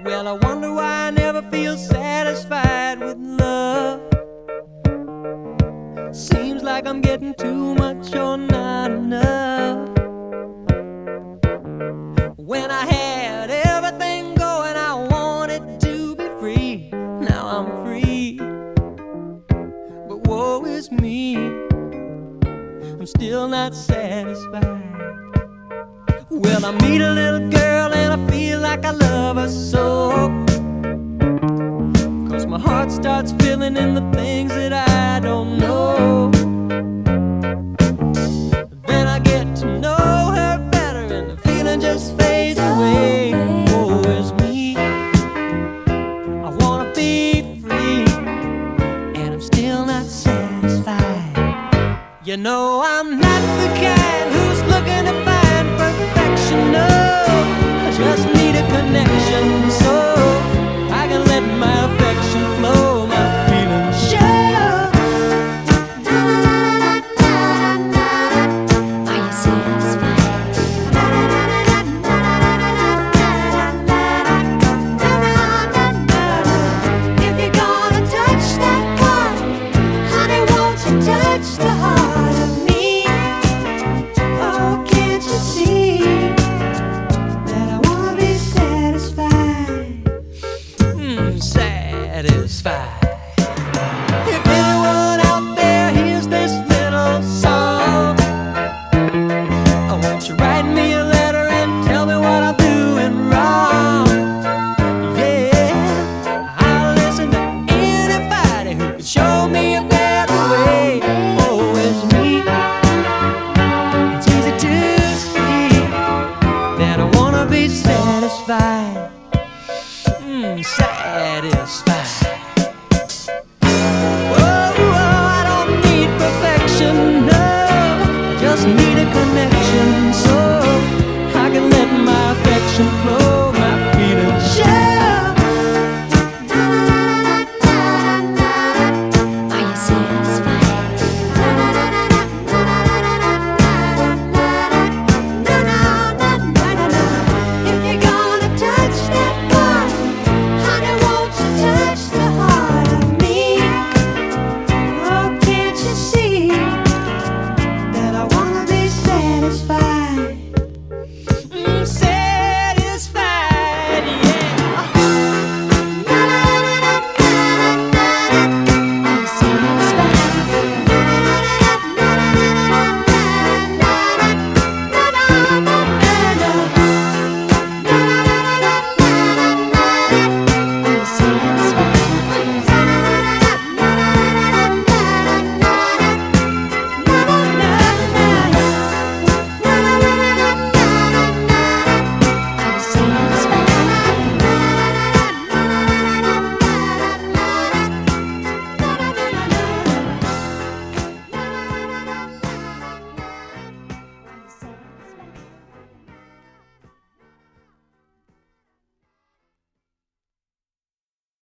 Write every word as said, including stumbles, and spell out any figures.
Well, I wonder why I never feel satisfied with love. Seems like I'm getting too much or not enough. When I had everything going, I wanted to be free. Now I'm free, but woe is me, I'm still not satisfied. Well, I meet a little girl and I feel like I love her so, 'cause my heart starts filling in the things that I don't know. Then I get to know her better and the feeling just fades away. Woe is me, I wanna be free, and I'm still not satisfied. You know I'm not the kind who's looking to find perfection, no. I just need a connection so I can let my affection flow, my feelings show. Are you satisfied? If you're gonna touch that part, honey, won't you touch the heart of me? Oh, can't you see that I wanna be satisfied? Hmm, satisfied. If anyone out there hears this little song, I want you write me a letter and tell me what I'm doing wrong. Yeah, I'll listen to anybody who can show me a better way. Oh, it's me. It's easy to see that I wanna be satisfied. Mm, satisfied. Oh, oh, I don't need perfection, no. Just need a connection so I can let my affection flow, my feelings show. Are you satisfied? If you're gonna touch that part, honey, won't you touch the heart of me? Oh, can't you see that I wanna be satisfied?